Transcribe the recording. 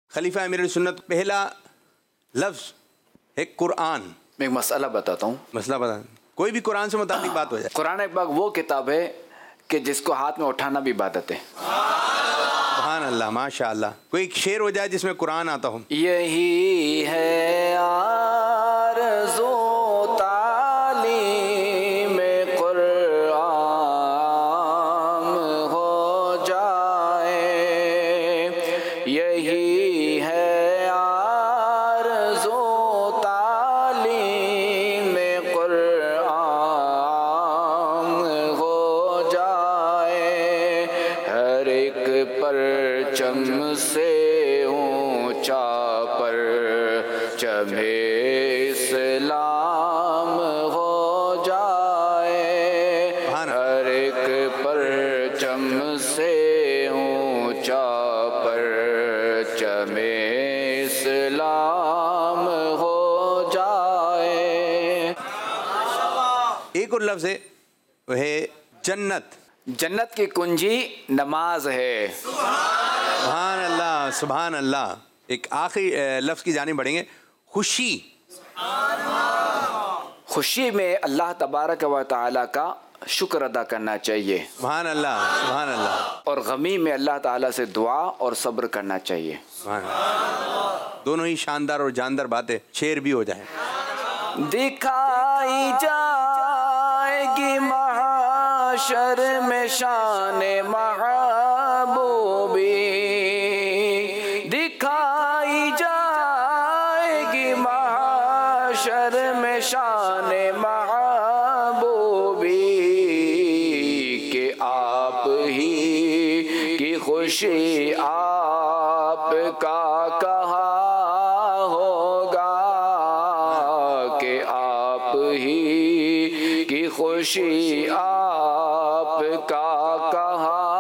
خلیفہ امیر سنت پہلا لفظ ہے قرآن. میں ایک مسئلہ بتاتا ہوں. مسئلہ بتا, کوئی بھی قرآن سے متعلق بات ہو جائے. قرآن ایک باغ وہ کتاب ہے کہ جس کو ہاتھ میں اٹھانا بھی عبادت ہے. سبحان اللہ, ماشاء اللہ. کوئی ایک شعر ہو جائے جس میں قرآن آتا ہو. یہی ہے آرزو تعلیم قرآن ہو جائے, یہی ہے آرزو تعلیم قرآن ہو جائے, ہر ایک پرچم سے اونچا پرچم اسلام ہو جائے, ہر ایک پرچم سے اونچا پرچم اسلام ہو جائے. ایک اور لفظ ہے, وہ ہے جنت. جنت کی کنجی نماز ہے. سبحان اللہ, سبحان اللہ. ایک آخری لفظ کی جانب بڑھیں گے, خوشی. خوشی میں اللہ تبارک و تعالیٰ کا شکر ادا کرنا چاہیے. سبحان اللہ, سبحان اللہ. اور غمی میں اللہ تعالیٰ سے دعا اور صبر کرنا چاہیے. سبحان اللہ. دونوں ہی شاندار اور جاندار باتیں, شعر بھی ہو جائے. دکھائی جائے گی محشر میں شان محبوبی, دکھائی جائے گی محشر میں شان محبوبی, کہ آپ ہی کی خوشی آپ کا کہا ہوگا, کہ آپ ہی کی خوشی آپ کا کہا